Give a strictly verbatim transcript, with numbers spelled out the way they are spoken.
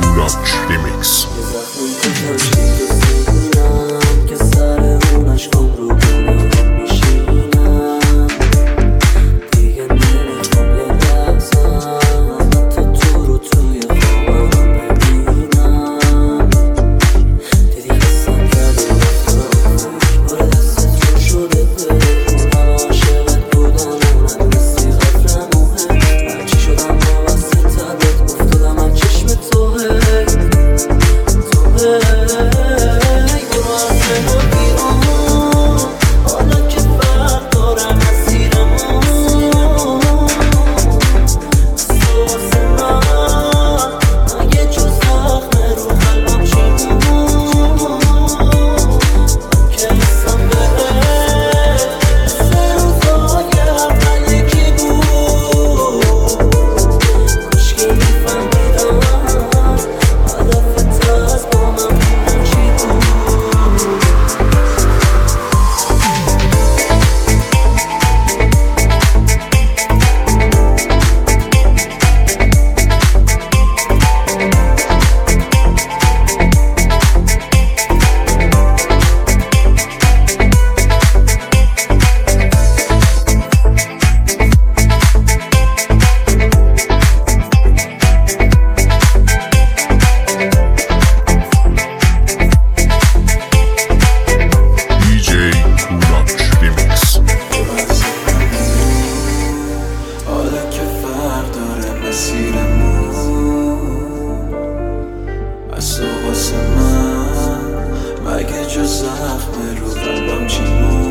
کوراک ریمیکس. یه زخمی کشم ببینم که سر اون عشقم رو کنم میشینم دیگه نمیخوام یه لحظم حتی تو رو توی خوابم ببینم. دیدی قسم کردی رفتم بار دستت رو شده فکر همه عاشقت بودم اونم مثی قطر مهم هرچی شدم وابسته تبت افتادم از چشم توه از تو واسه من مگه جز زخم رو قلبم چی بود؟